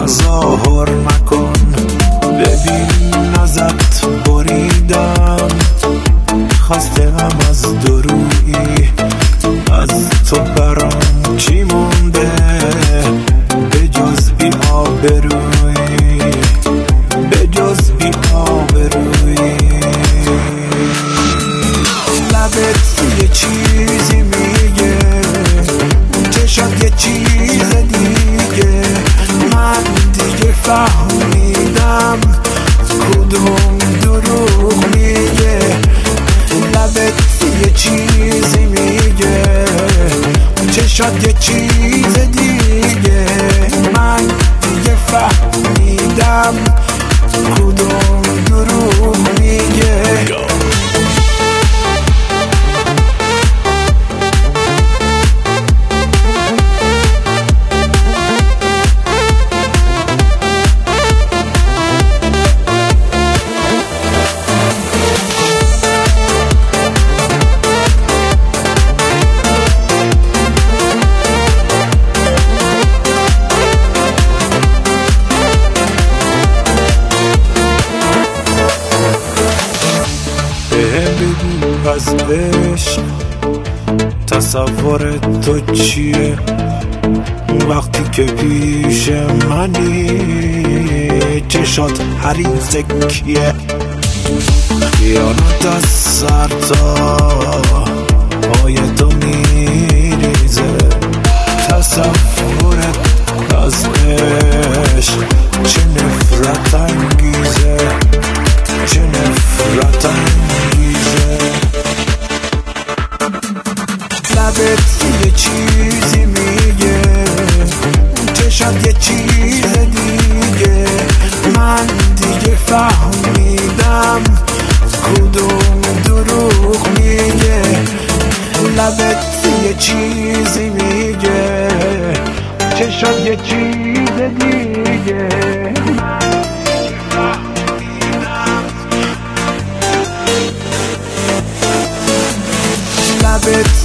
تظاهر مکن، ببین ازت بریدم، خواستم از دورویی، از تو برام چی مونده به جز بی آبرویی، به جز بی آبرویی. لبت یه چیزی میگه، چشات یه چیز دیگه، من دیگه فهمیدم کدوم دروغ میگه. لبت یه چیزی میگه، چشات یه چیز دیگه، من دیگه فهمیدم کدوم دروغ میگه. بگو از عشق تصور تو چیه، وقتی که پیش منی چشات حریص کیه. خیانت از سر تا پای تو میریزه، تصورت از عشق چه نفرت انگیزه، چه نفرت انگیزه. لبت یه چیزی میگه، چشات یه چیز دیگه، من دیگه فهمیدم کدوم دروغ میگه. لبت یه چیزی میگه، چشات یه چیز دیگه، لبت